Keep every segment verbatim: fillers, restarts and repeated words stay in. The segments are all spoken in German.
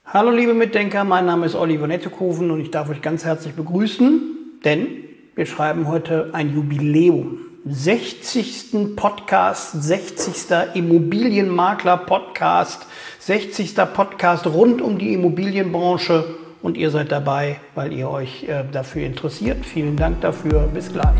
Hallo liebe Mitdenker, mein Name ist Oliver Nettekoven und ich darf euch ganz herzlich begrüßen, denn wir schreiben heute ein Jubiläum. sechzigsten Podcast, sechzigster Immobilienmakler-Podcast, sechzigster Podcast rund um die Immobilienbranche und ihr seid dabei, weil ihr euch äh, dafür interessiert. Vielen Dank dafür, bis gleich.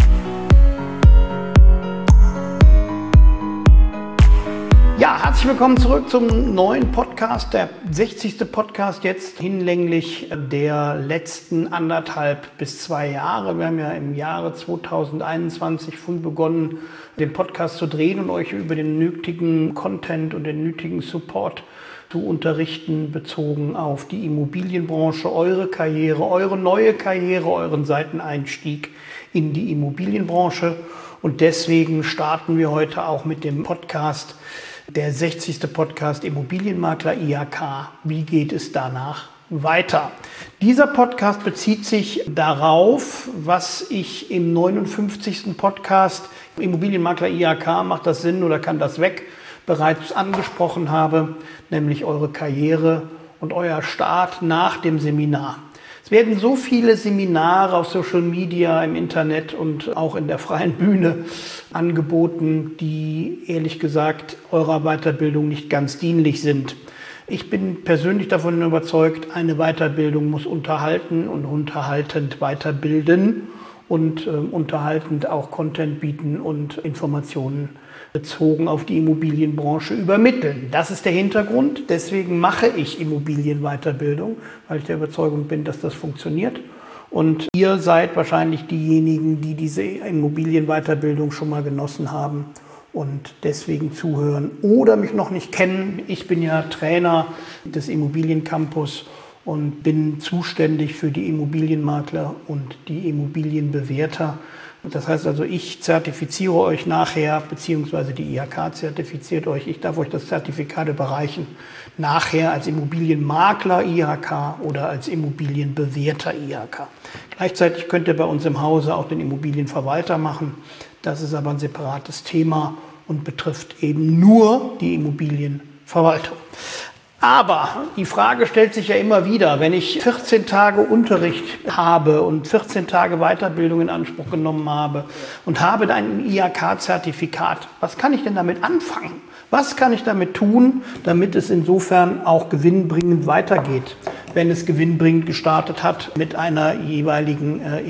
Ja, herzlich willkommen zurück zum neuen Podcast, der sechzigste Podcast jetzt hinlänglich der letzten anderthalb bis zwei Jahre. Wir haben ja im Jahre zweitausendeinundzwanzig früh begonnen, den Podcast zu drehen und euch über den nötigen Content und den nötigen Support zu unterrichten, bezogen auf die Immobilienbranche, eure Karriere, eure neue Karriere, euren Seiteneinstieg in die Immobilienbranche. Und deswegen starten wir heute auch mit dem Podcast, der sechzigste Podcast Immobilienmakler I H K. Wie geht es danach weiter? Dieser Podcast bezieht sich darauf, was ich im neunundfünfzigsten Podcast Immobilienmakler I H K, macht das Sinn oder kann das weg, bereits angesprochen habe, nämlich eure Karriere und euer Start nach dem Seminar. Es werden so viele Seminare auf Social Media, im Internet und auch in der freien Bühne angeboten, die ehrlich gesagt eurer Weiterbildung nicht ganz dienlich sind. Ich bin persönlich davon überzeugt, eine Weiterbildung muss unterhalten und unterhaltend weiterbilden und äh, unterhaltend auch Content bieten und Informationen bezogen auf die Immobilienbranche übermitteln. Das ist der Hintergrund. Deswegen mache ich Immobilienweiterbildung, weil ich der Überzeugung bin, dass das funktioniert. Und ihr seid wahrscheinlich diejenigen, die diese Immobilienweiterbildung schon mal genossen haben und deswegen zuhören oder mich noch nicht kennen. Ich bin ja Trainer des Immobiliencampus und bin zuständig für die Immobilienmakler und die Immobilienbewerter. Das heißt also, ich zertifiziere euch nachher, beziehungsweise die I H K zertifiziert euch. Ich darf euch das Zertifikat überreichen, nachher als Immobilienmakler I H K oder als Immobilienbewerter I H K. Gleichzeitig könnt ihr bei uns im Hause auch den Immobilienverwalter machen. Das ist aber ein separates Thema und betrifft eben nur die Immobilienverwaltung. Aber die Frage stellt sich ja immer wieder, wenn ich vierzehn Tage Unterricht habe und vierzehn Tage Weiterbildung in Anspruch genommen habe und habe ein I H K-Zertifikat, was kann ich denn damit anfangen? Was kann ich damit tun, damit es insofern auch gewinnbringend weitergeht, wenn es gewinnbringend gestartet hat mit einer jeweiligen äh,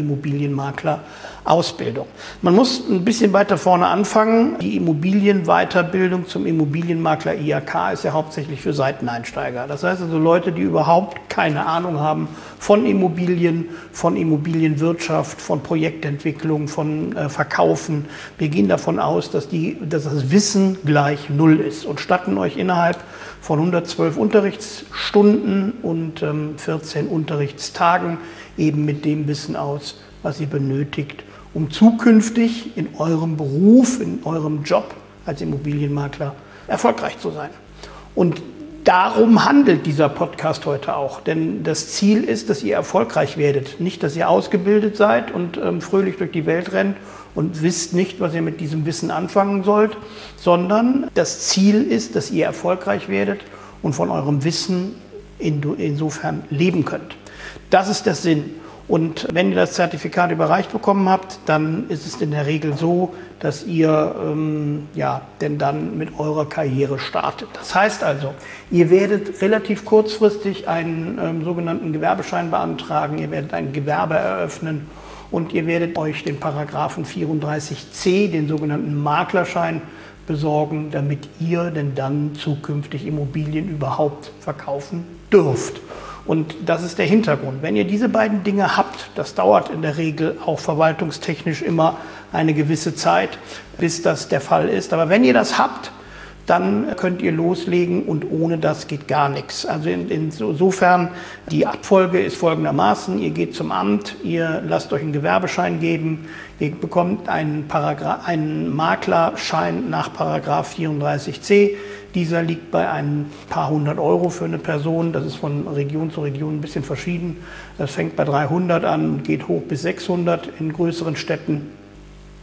Immobilienmakler-Ausbildung? Man muss ein bisschen weiter vorne anfangen. Die Immobilienweiterbildung zum Immobilienmakler I H K ist ja hauptsächlich für Seiteneinsteiger. Das heißt also Leute, die überhaupt keine Ahnung haben von Immobilien, von Immobilienwirtschaft, von Projektentwicklung, von äh, Verkaufen. Wir gehen davon aus, dass, die, dass das Wissen gleich null ist und statten euch innerhalb von hundertzwölf Unterrichtsstunden und ähm, vierzehn Unterrichtstagen eben mit dem Wissen aus, was ihr benötigt, um zukünftig in eurem Beruf, in eurem Job als Immobilienmakler erfolgreich zu sein. Und darum handelt dieser Podcast heute auch, denn das Ziel ist, dass ihr erfolgreich werdet. Nicht, dass ihr ausgebildet seid und ähm, fröhlich durch die Welt rennt und wisst nicht, was ihr mit diesem Wissen anfangen sollt, sondern das Ziel ist, dass ihr erfolgreich werdet und von eurem Wissen in, insofern leben könnt. Das ist der Sinn. Und wenn ihr das Zertifikat überreicht bekommen habt, dann ist es in der Regel so, dass ihr ähm, ja, denn dann mit eurer Karriere startet. Das heißt also, ihr werdet relativ kurzfristig einen ähm, sogenannten Gewerbeschein beantragen, ihr werdet ein Gewerbe eröffnen und ihr werdet euch den Paragraphen vierunddreißig c, den sogenannten Maklerschein, besorgen, damit ihr denn dann zukünftig Immobilien überhaupt verkaufen dürft. Und das ist der Hintergrund. Wenn ihr diese beiden Dinge habt, das dauert in der Regel auch verwaltungstechnisch immer eine gewisse Zeit, bis das der Fall ist. Aber wenn ihr das habt, dann könnt ihr loslegen und ohne das geht gar nichts. Also in, insofern, die Abfolge ist folgendermaßen: Ihr geht zum Amt, ihr lasst euch einen Gewerbeschein geben, ihr bekommt einen, Paragraph, einen Maklerschein nach Paragraph vierunddreißig c. Dieser liegt bei ein paar hundert Euro für eine Person. Das ist von Region zu Region ein bisschen verschieden. Das fängt bei dreihundert an und geht hoch bis sechshundert in größeren Städten.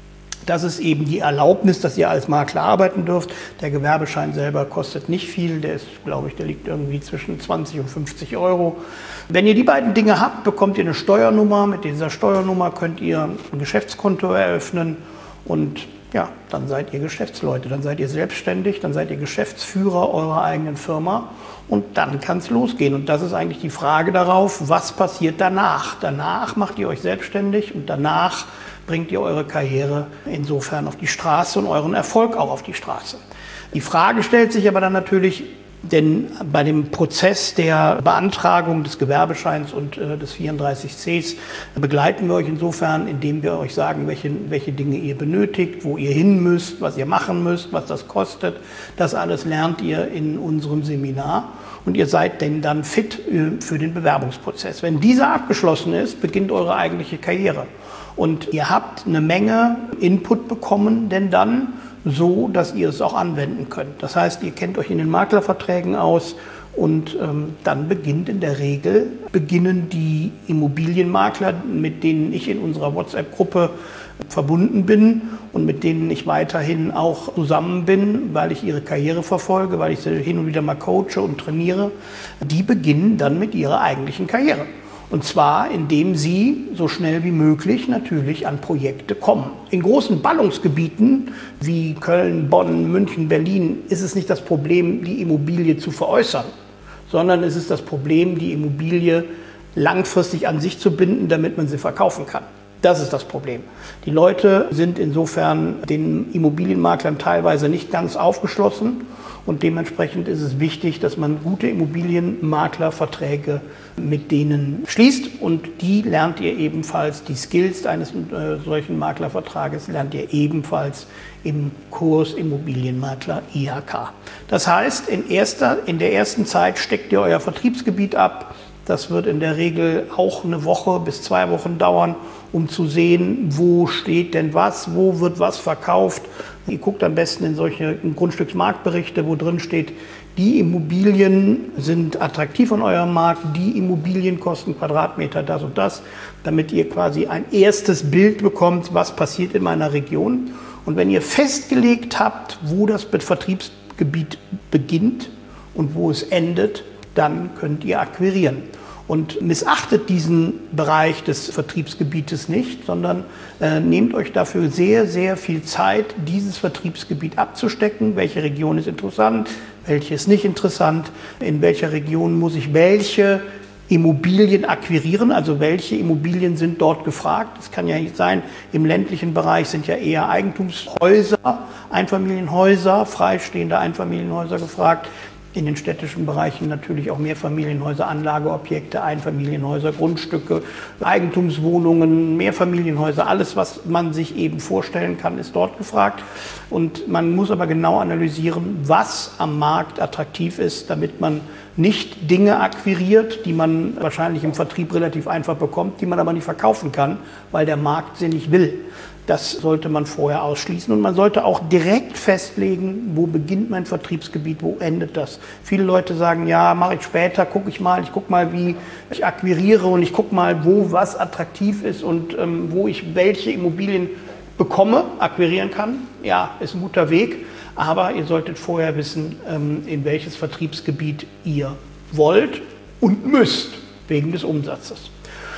Das ist eben die Erlaubnis, dass ihr als Makler arbeiten dürft. Der Gewerbeschein selber kostet nicht viel. Der ist, glaube ich, der liegt irgendwie zwischen zwanzig und fünfzig Euro. Wenn ihr die beiden Dinge habt, bekommt ihr eine Steuernummer. Mit dieser Steuernummer könnt ihr ein Geschäftskonto eröffnen und ja, dann seid ihr Geschäftsleute, dann seid ihr selbstständig, dann seid ihr Geschäftsführer eurer eigenen Firma und dann kann es losgehen. Und das ist eigentlich die Frage darauf, was passiert danach? Danach macht ihr euch selbstständig und danach bringt ihr eure Karriere insofern auf die Straße und euren Erfolg auch auf die Straße. Die Frage stellt sich aber dann natürlich, denn bei dem Prozess der Beantragung des Gewerbescheins und äh, des vierunddreißig c begleiten wir euch insofern, indem wir euch sagen, welche, welche Dinge ihr benötigt, wo ihr hin müsst, was ihr machen müsst, was das kostet. Das alles lernt ihr in unserem Seminar und ihr seid denn dann fit äh, für den Bewerbungsprozess. Wenn dieser abgeschlossen ist, beginnt eure eigentliche Karriere. Und ihr habt eine Menge Input bekommen, denn dann so, dass ihr es auch anwenden könnt. Das heißt, ihr kennt euch in den Maklerverträgen aus und ähm, dann beginnt in der Regel, beginnen die Immobilienmakler, mit denen ich in unserer WhatsApp-Gruppe verbunden bin und mit denen ich weiterhin auch zusammen bin, weil ich ihre Karriere verfolge, weil ich sie hin und wieder mal coache und trainiere, die beginnen dann mit ihrer eigentlichen Karriere. Und zwar, indem sie so schnell wie möglich natürlich an Projekte kommen. In großen Ballungsgebieten wie Köln, Bonn, München, Berlin ist es nicht das Problem, die Immobilie zu veräußern, sondern es ist das Problem, die Immobilie langfristig an sich zu binden, damit man sie verkaufen kann. Das ist das Problem. Die Leute sind insofern den Immobilienmaklern teilweise nicht ganz aufgeschlossen. Und dementsprechend ist es wichtig, dass man gute Immobilienmaklerverträge mit denen schließt. Und die lernt ihr ebenfalls, die Skills eines äh, solchen Maklervertrages lernt ihr ebenfalls im Kurs Immobilienmakler I H K. Das heißt, in, erster, in der ersten Zeit steckt ihr euer Vertriebsgebiet ab. Das wird in der Regel auch eine Woche bis zwei Wochen dauern, um zu sehen, wo steht denn was, wo wird was verkauft. Ihr guckt am besten in solche Grundstücksmarktberichte, wo drin steht, die Immobilien sind attraktiv an eurem Markt, die Immobilien kosten Quadratmeter das und das, damit ihr quasi ein erstes Bild bekommt, was passiert in meiner Region. Und wenn ihr festgelegt habt, wo das Vertriebsgebiet beginnt und wo es endet, dann könnt ihr akquirieren. Und missachtet diesen Bereich des Vertriebsgebietes nicht, sondern äh, nehmt euch dafür sehr, sehr viel Zeit, dieses Vertriebsgebiet abzustecken. Welche Region ist interessant, welche ist nicht interessant, in welcher Region muss ich welche Immobilien akquirieren, also welche Immobilien sind dort gefragt. Es kann ja nicht sein, im ländlichen Bereich sind ja eher Eigentumshäuser, Einfamilienhäuser, freistehende Einfamilienhäuser gefragt. In den städtischen Bereichen natürlich auch Mehrfamilienhäuser, Anlageobjekte, Einfamilienhäuser, Grundstücke, Eigentumswohnungen, Mehrfamilienhäuser, alles, was man sich eben vorstellen kann, ist dort gefragt. Und man muss aber genau analysieren, was am Markt attraktiv ist, damit man nicht Dinge akquiriert, die man wahrscheinlich im Vertrieb relativ einfach bekommt, die man aber nicht verkaufen kann, weil der Markt sie nicht will. Das sollte man vorher ausschließen und man sollte auch direkt festlegen, wo beginnt mein Vertriebsgebiet, wo endet das. Viele Leute sagen, ja, mache ich später, gucke ich mal, ich gucke mal, wie ich akquiriere und ich gucke mal, wo was attraktiv ist und ähm, wo ich welche Immobilien bekomme, akquirieren kann. Ja, ist ein guter Weg, aber ihr solltet vorher wissen, ähm, in welches Vertriebsgebiet ihr wollt und müsst, wegen des Umsatzes.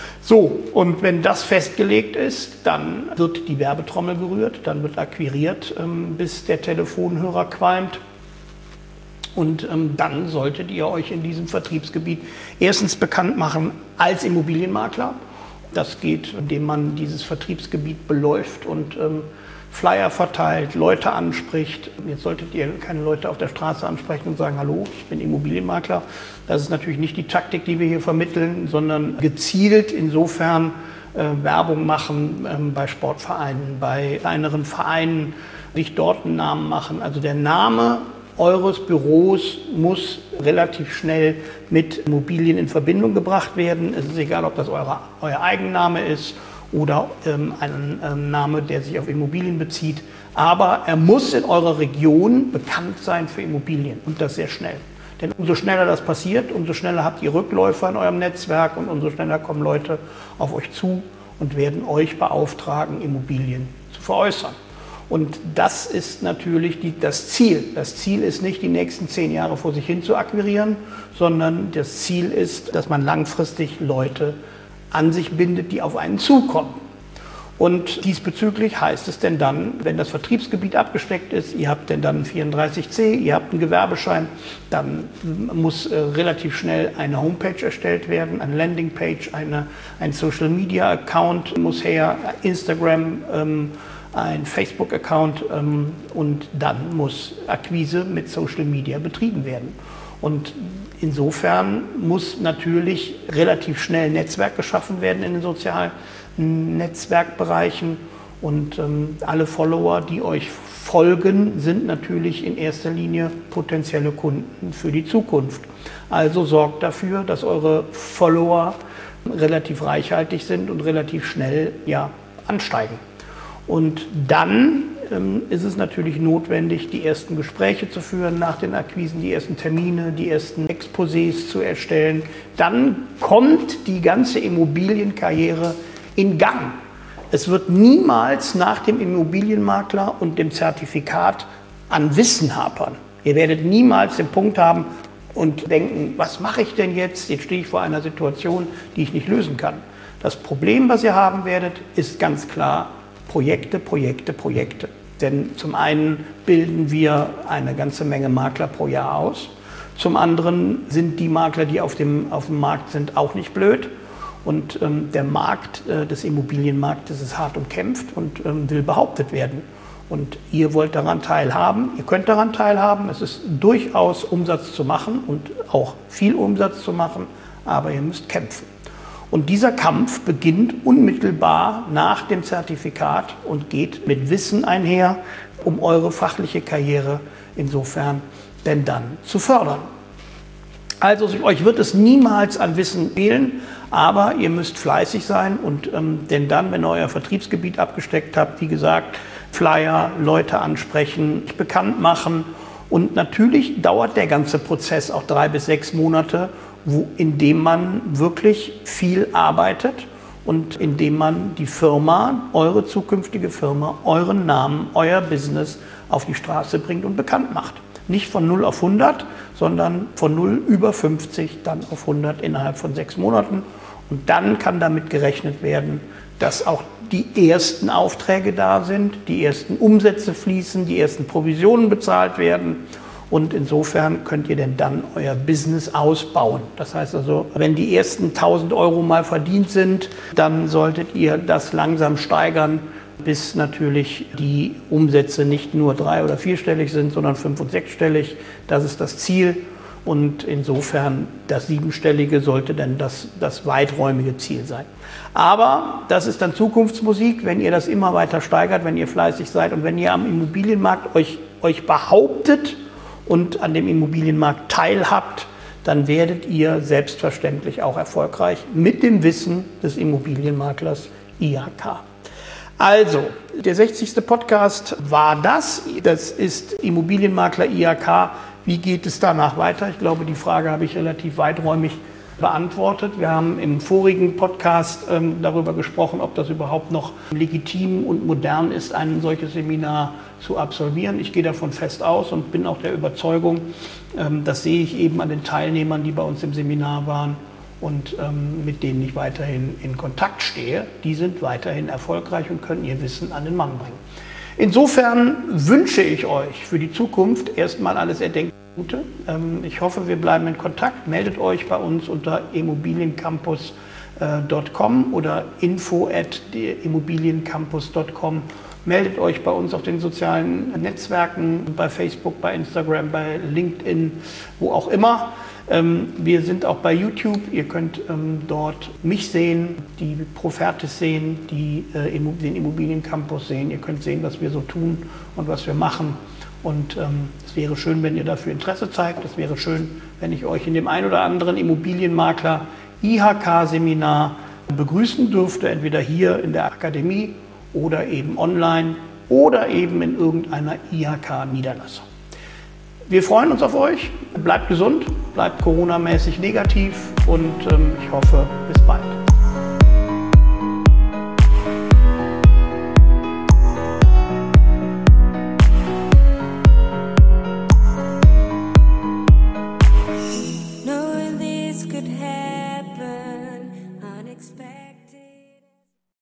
So, und wenn das festgelegt ist, dann wird die Werbetrommel gerührt, dann wird akquiriert, ähm, bis der Telefonhörer qualmt. Und ähm, dann solltet ihr euch in diesem Vertriebsgebiet erstens bekannt machen als Immobilienmakler. Das geht, indem man dieses Vertriebsgebiet beläuft und ähm, Flyer verteilt, Leute anspricht. Jetzt solltet ihr keine Leute auf der Straße ansprechen und sagen, hallo, ich bin Immobilienmakler. Das ist natürlich nicht die Taktik, die wir hier vermitteln, sondern gezielt insofern äh, Werbung machen äh, bei Sportvereinen, bei kleineren Vereinen, sich dort einen Namen machen. Also der Name eures Büros muss relativ schnell mit Immobilien in Verbindung gebracht werden. Es ist egal, ob das eure, euer Eigenname ist oder ähm, ein ähm, Name, der sich auf Immobilien bezieht. Aber er muss in eurer Region bekannt sein für Immobilien und das sehr schnell. Denn umso schneller das passiert, umso schneller habt ihr Rückläufer in eurem Netzwerk und umso schneller kommen Leute auf euch zu und werden euch beauftragen, Immobilien zu veräußern. Und das ist natürlich die, das Ziel. Das Ziel ist nicht, die nächsten zehn Jahre vor sich hin zu akquirieren, sondern das Ziel ist, dass man langfristig Leute an sich bindet, die auf einen zukommen. Und diesbezüglich heißt es denn dann, wenn das Vertriebsgebiet abgesteckt ist, ihr habt denn dann vierunddreißig C, ihr habt einen Gewerbeschein, dann muss äh, relativ schnell eine Homepage erstellt werden, eine Landingpage, eine, ein Social-Media-Account muss her, Instagram, ähm, ein Facebook-Account ähm, und dann muss Akquise mit Social Media betrieben werden. Und insofern muss natürlich relativ schnell ein Netzwerk geschaffen werden in den sozialen Netzwerkbereichen und ähm, alle Follower, die euch folgen, sind natürlich in erster Linie potenzielle Kunden für die Zukunft. Also sorgt dafür, dass eure Follower relativ reichhaltig sind und relativ schnell ja, ansteigen. Und dann ähm, ist es natürlich notwendig, die ersten Gespräche zu führen nach den Akquisen, die ersten Termine, die ersten Exposés zu erstellen. Dann kommt die ganze Immobilienkarriere in Gang. Es wird niemals nach dem Immobilienmakler und dem Zertifikat an Wissen hapern. Ihr werdet niemals den Punkt haben und denken, was mache ich denn jetzt? Jetzt stehe ich vor einer Situation, die ich nicht lösen kann. Das Problem, was ihr haben werdet, ist ganz klar Projekte, Projekte, Projekte. Denn zum einen bilden wir eine ganze Menge Makler pro Jahr aus. Zum anderen sind die Makler, die auf dem, auf dem Markt sind, auch nicht blöd. Und ähm, der Markt äh, des Immobilienmarktes ist hart umkämpft und ähm, will behauptet werden. Und ihr wollt daran teilhaben, ihr könnt daran teilhaben. Es ist durchaus Umsatz zu machen und auch viel Umsatz zu machen, aber ihr müsst kämpfen. Und dieser Kampf beginnt unmittelbar nach dem Zertifikat und geht mit Wissen einher, um eure fachliche Karriere insofern denn dann zu fördern. Also euch wird es niemals an Wissen fehlen, aber ihr müsst fleißig sein und ähm, denn dann, wenn ihr euer Vertriebsgebiet abgesteckt habt, wie gesagt, Flyer, Leute ansprechen, bekannt machen und natürlich dauert der ganze Prozess auch drei bis sechs Monate, wo, in dem man wirklich viel arbeitet und in dem man die Firma, eure zukünftige Firma, euren Namen, euer Business auf die Straße bringt und bekannt macht. Nicht von null auf hundert, sondern von null über fünfzig, dann auf hundert innerhalb von sechs Monaten. Und dann kann damit gerechnet werden, dass auch die ersten Aufträge da sind, die ersten Umsätze fließen, die ersten Provisionen bezahlt werden. Und insofern könnt ihr denn dann euer Business ausbauen. Das heißt also, wenn die ersten tausend Euro mal verdient sind, dann solltet ihr das langsam steigern, bis natürlich die Umsätze nicht nur drei- oder vierstellig sind, sondern fünf- und sechsstellig. Das ist das Ziel. Und insofern das Siebenstellige sollte dann das, das weiträumige Ziel sein. Aber das ist dann Zukunftsmusik, wenn ihr das immer weiter steigert, wenn ihr fleißig seid und wenn ihr am Immobilienmarkt euch, euch behauptet und an dem Immobilienmarkt teilhabt, dann werdet ihr selbstverständlich auch erfolgreich mit dem Wissen des Immobilienmaklers I H K. Also, der sechzigste Podcast war das. Das ist Immobilienmakler I H K. Wie geht es danach weiter? Ich glaube, die Frage habe ich relativ weiträumig beantwortet. Wir haben im vorigen Podcast ähm, darüber gesprochen, ob das überhaupt noch legitim und modern ist, ein solches Seminar zu absolvieren. Ich gehe davon fest aus und bin auch der Überzeugung, ähm, das sehe ich eben an den Teilnehmern, die bei uns im Seminar waren und ähm, mit denen ich weiterhin in Kontakt stehe. Die sind weiterhin erfolgreich und können ihr Wissen an den Mann bringen. Insofern wünsche ich euch für die Zukunft erstmal alles erdenklich Gute. Ähm, ich hoffe, wir bleiben in Kontakt. Meldet euch bei uns unter immobiliencampus punkt com oder info at immobiliencampus punkt com. Meldet euch bei uns auf den sozialen Netzwerken, bei Facebook, bei Instagram, bei LinkedIn, wo auch immer. Ähm, wir sind auch bei YouTube. Ihr könnt ähm, dort mich sehen, die Profertis sehen, die, äh, den Immobiliencampus sehen. Ihr könnt sehen, was wir so tun und was wir machen. Und ähm, es wäre schön, wenn ihr dafür Interesse zeigt. Es wäre schön, wenn ich euch in dem ein oder anderen Immobilienmakler I H K-Seminar begrüßen dürfte, entweder hier in der Akademie oder eben online oder eben in irgendeiner I H K-Niederlassung. Wir freuen uns auf euch. Bleibt gesund, bleibt coronamäßig negativ und ähm, ich hoffe, bis bald.